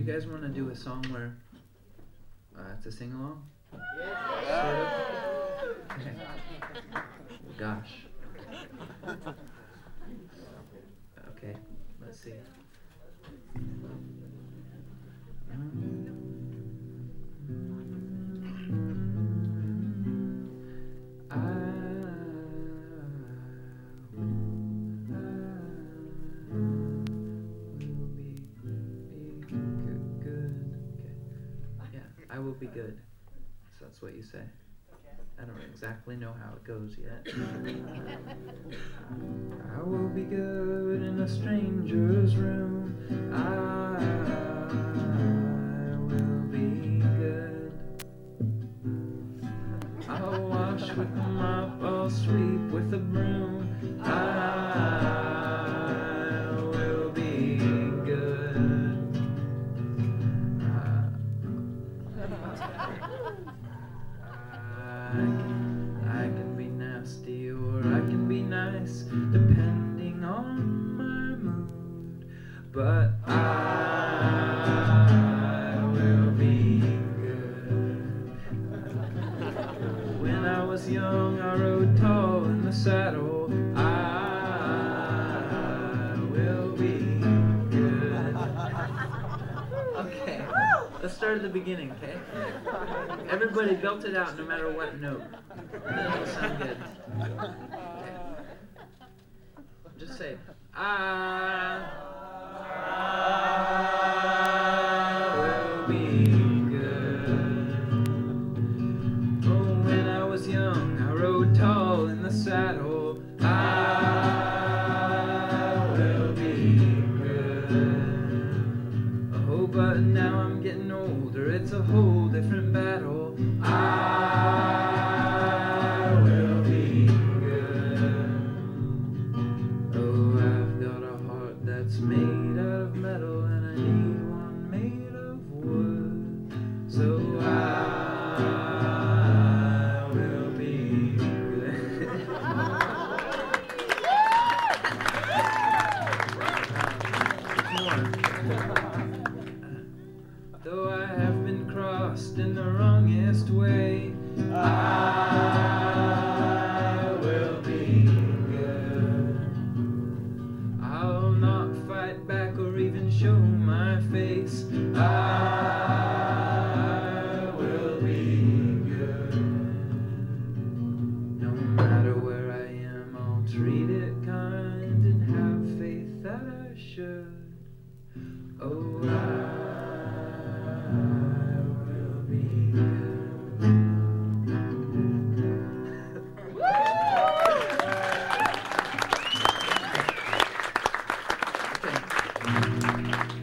guys want to do a song where it's a sing-along? Yeah. Gosh. Okay, let's see. I will be good. So that's what you say. I don't exactly know how it goes yet. I will be good in a stranger's room. I will be good. I'll wash with a mop, I'll sweep with a broom. I will be good. I can be nasty or I can be nice, depending on my mood. But I will be good. When I was young, I rode tall in the saddle. I will be good. Okay, let's start at the beginning, okay? Everybody belt it out no matter what note. It'll sound good. Okay. Just say, I will be good. Oh, when I was young, I rode tall in the saddle. I will be good. Oh, but now I'm getting older, it's a whole different battle. I will be good. Oh, I've got a heart that's made of metal, and I need one made of wood. So I will be good. Though I have been crossed in the wrongest way, I will be good. I'll not fight back or even show my face. I will be good. No matter where I am, I'll treat it kind and have faith that I should. Oh, I will be good. Okay.